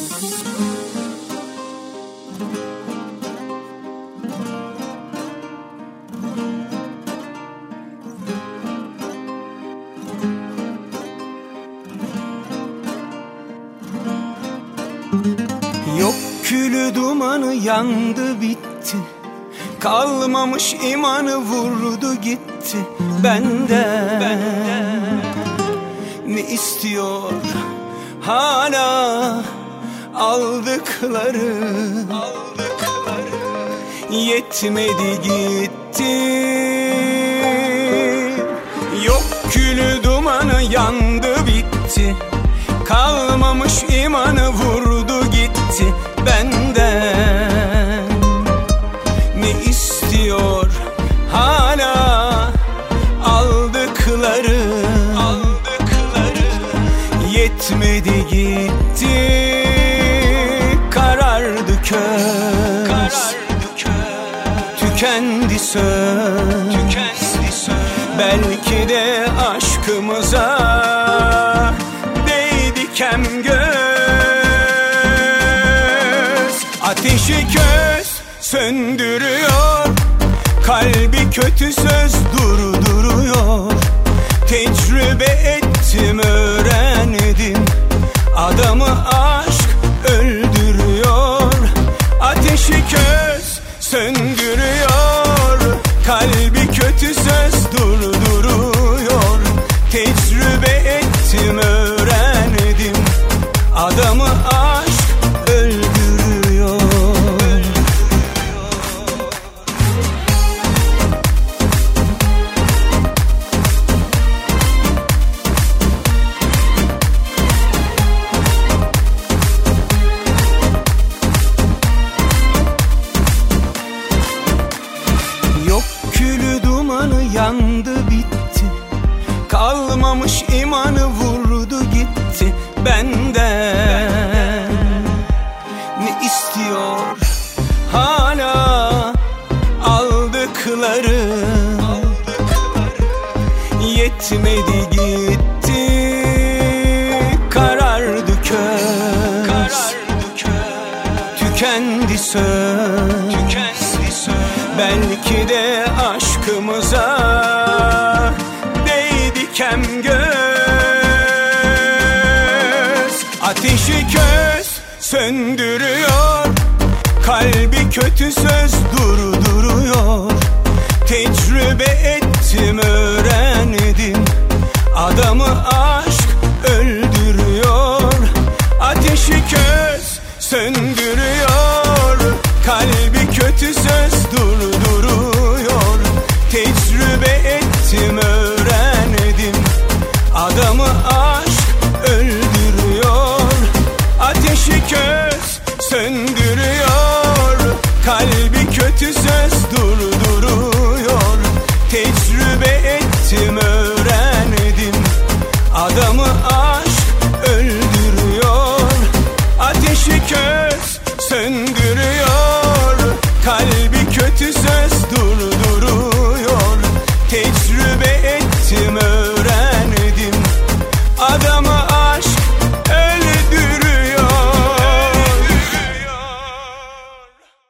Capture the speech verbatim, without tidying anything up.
Yok külü dumanı yandı bitti, kalmamış imanı vurdu gitti benden, benden. Ne istiyor hala aldıkları, aldıkları yetmedi gitti. Yok külü dumanı yandı bitti, kalmamış imanı vurdu gitti benden. Ne istiyor hala aldıkları, aldıkları yetmedi gitti. Karardı köz, karardı köz. Tükendi söz, tükendi söz. Belki de aşkımıza kem göz. Ateşi köz söndürüyor, kalbi kötü söz durduruyor. Tecrübe ettim, öğrendim, adamı aşk öldürüyor. Ateşi köz söndürüyor, kalbi kötü söz durduruyor. Tecrübe ettim, öğrendim, adamı aşk öldürüyor. Yok külü dumanı yandı bitti, kalmamış imanı vurdu gitti benden. Ne istiyor hala aldıkları, yetmedi gitti. Karardı köz, tükendi söz, tükendi söz. Belki de aşkımıza değdi kem göz. Ateşi köz söndürüyor, kalbi kötü söz durduruyor. Tecrübe ettim, öğrendim, adamı aşk öldürüyor. Ateşi köz söndürüyor, kalbi kötü söz durduruyor. Tecrübe ettim, öğrendim, adamı aşk öldürüyor. Ateşi köz söndürüyor, kalbi kötü söz durduruyor. Tecrübe ettim, öğrendim, adamı aşk